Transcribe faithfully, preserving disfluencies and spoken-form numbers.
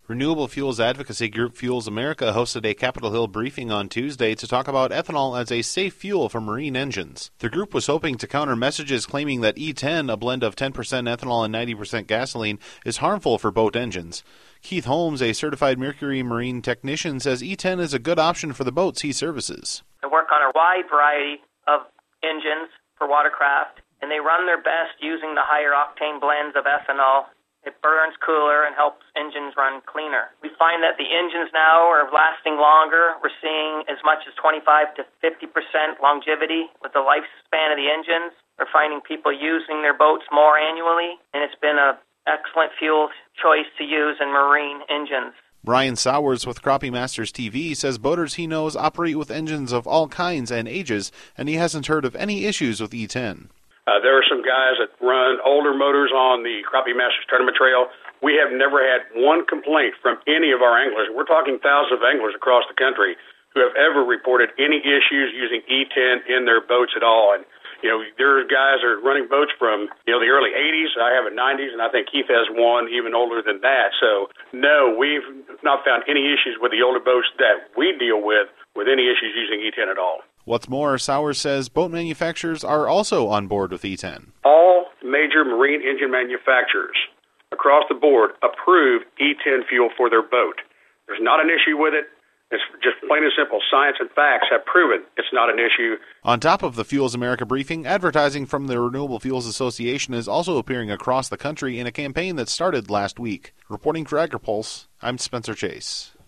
Renewable fuels advocacy group Fuels America hosted a Capitol Hill briefing on Tuesday to talk about ethanol as a safe fuel for marine engines. The group was hoping to counter messages claiming that E ten, a blend of ten percent ethanol and ninety percent gasoline, is harmful for boat engines. Keith Holmes, a certified Mercury Marine technician, says E ten is a good option for the boats he services. They work on a wide variety of engines for watercraft, and they run their best using the higher octane blends of ethanol. It burns cooler and helps engines run cleaner. We find that the engines now are lasting longer. We're seeing as much as twenty-five to fifty percent longevity with the lifespan of the engines. We're finding people using their boats more annually, and it's been an excellent fuel choice to use in marine engines. Brian Sowers with Crappie Masters T V says boaters he knows operate with engines of all kinds and ages, and he hasn't heard of any issues with E ten. Uh, there are some guys that run older motors on the Crappie Masters Tournament Trail. We have never had one complaint from any of our anglers. We're talking thousands of anglers across the country who have ever reported any issues using E ten in their boats at all. And, you know, there are guys that are running boats from, you know, the early eighties. I have a nineties, and I think Keith has one even older than that. So, no, we've not found any issues with the older boats that we deal with with any issues using E ten at all. What's more, Sowers says boat manufacturers are also on board with E ten. All major marine engine manufacturers across the board approve E ten fuel for their boat. There's not an issue with it. It's just plain and simple. Science and facts have proven it's not an issue. On top of the Fuels America briefing, advertising from the Renewable Fuels Association is also appearing across the country in a campaign that started last week. Reporting for AgriPulse, I'm Spencer Chase.